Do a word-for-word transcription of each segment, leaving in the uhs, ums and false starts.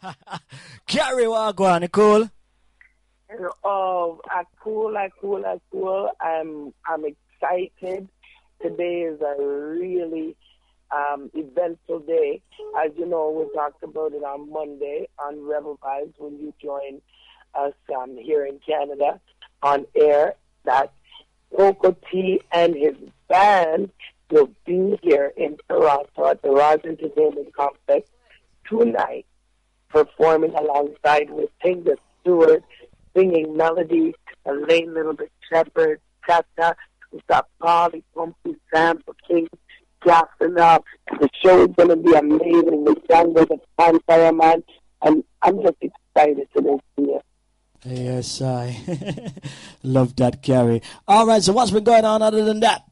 Carry Wagwan, Nicole. Oh, I cool, I cool, I cool. I'm I'm excited. Today is a really um, eventful day. As you know, we talked about it on Monday on Rebel Vibes when you joined us um, here in Canada on air. That Coco T and his band will be here in Toronto at the Raj Entertainment Complex tonight, performing alongside with Tinga Stewart, singing melody, Elaine Little Bit Shepherd, Tata, we've got Polly, Pumpy, Sam, King, gassing up. The show is going to be amazing. The Django, the Vampire Man, and I'm just excited today to see it. Yes, I love that, Carrie. All right, so what's been going on other than that?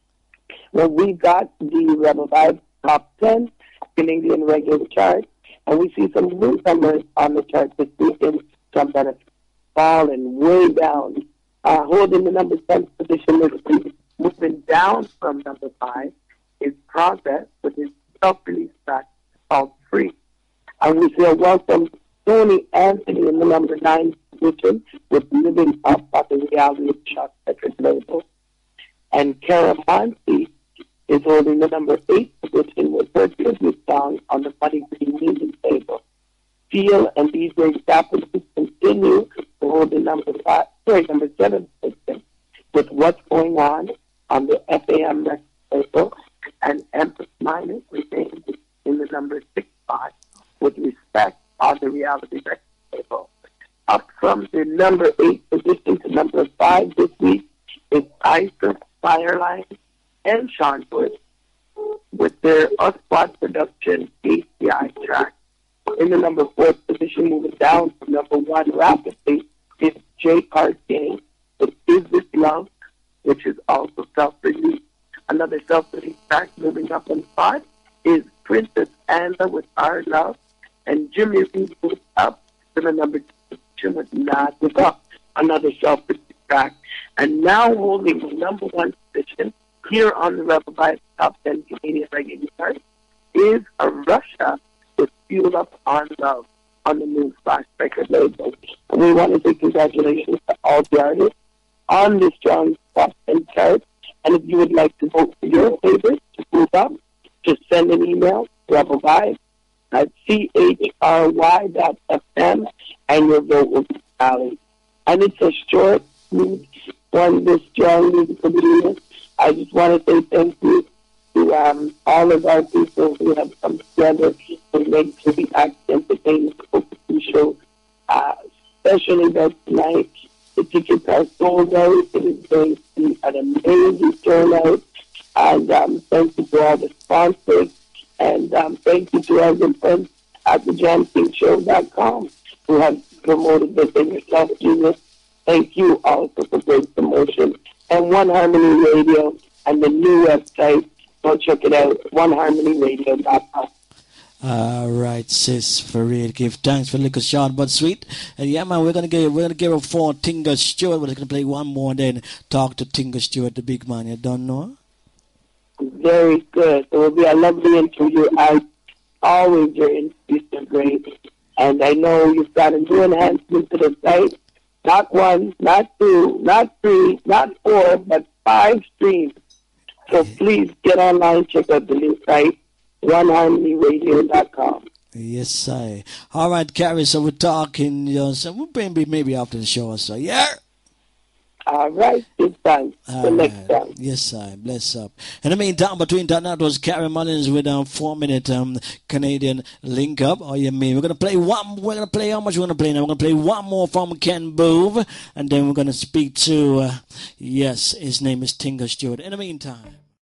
Well, we got the Rebel Vibes Top ten Canadian regular chart, and we see some newcomers on the chart this weekend, some that have fallen way down. Uh, holding the number ten position this week, moving down from number five, is Progress with his self-release track called Free. And we see a welcome Tony Anthony in the number nine position with Living Up on the Reality of Chuck record label. And Kara Monty is holding the number eight position with her tribute song on the Funny Green music label. Feel and D J Stafford continue to hold the number five, sorry, number seven position with What's Going On on the F A M record label. And Empress Minus remains in the number six spot with Respect on the Reality record label. Up from the number eight position to number five this week is Isis, Fireline, and Sean Bush with their Usquad production A C I track. In the number four position, moving down from number one rapidly, is J. Cartier with Is This Love, which is also self-released. Another self-released track moving up on five is Princess Anna with Our Love, and Jimmy Reed moved up to the number two position with Not With Up, another self-released track. And now holding the number one position here on the Rebel Vibes Top ten Canadian Reggae chart is a Russia with Fuel Up on Love on the new Splash record label. And we want to say congratulations to all the artists on this strong top ten chart. And if you would like to vote for your favorite to move up, just send an email to Rebel Vibes at C H R Y dot F M and your vote will be tallied. And it's a short, smooth one, this strong musical video. I just want to say thank you to um, all of our people who have come together to make sure the Act Entertainment show, uh, especially that tonight. The tickets are sold out. It is going to be an amazing turnout. And um, thank you to all the sponsors. And um, thank you to our good friends at the jam king show dot com who have promoted this in yourself, Genius. Thank you also for great promotion. And One Harmony Radio and the new website. Go check it out, one harmony radio dot com. All right, sis, for real. Give thanks for little short but sweet. And yeah, man, we're gonna give we're gonna give a for Tinga Stewart. We're gonna play one more, and then talk to Tinga Stewart, the big man. You don't know? Very good. It will be a lovely interview. As always, your interviews are great, and I know you've got a new enhancement to the site. Not one, not two, not three, not four, but five streams. So please get online, check out the new site, one harmony radio dot com. Yes, I. All right, Carrie, so we're talking, you know, so we'll maybe, maybe after the show or so, yeah? All right, good time. The next time. Yes, I. Bless up. In the meantime, between that, that was Carrie Mullins with a um, four-minute um, Canadian link-up. Oh, you mean? We're going to play one, we're going to play, how much we're going to play now? We're going to play one more from Ken Bove, and then we're going to speak to, uh, yes, his name is Tinga Stewart. In the meantime.